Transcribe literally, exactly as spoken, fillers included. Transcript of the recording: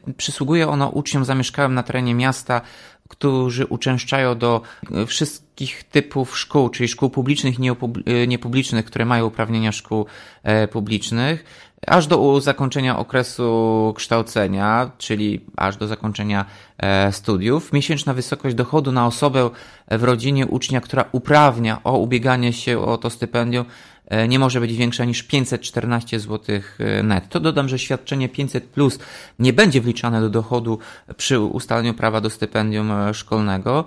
przysługuje ono uczniom zamieszkałym na terenie miasta, którzy uczęszczają do wszystkich typów szkół, czyli szkół publicznych i niepublicznych, które mają uprawnienia szkół publicznych, aż do zakończenia okresu kształcenia, czyli aż do zakończenia studiów. Miesięczna wysokość dochodu na osobę w rodzinie ucznia, która uprawnia o ubieganie się o to stypendium, nie może być większa niż pięćset czternaście złotych netto. Dodam, że świadczenie pięćset plus nie będzie wliczane do dochodu przy ustaleniu prawa do stypendium szkolnego.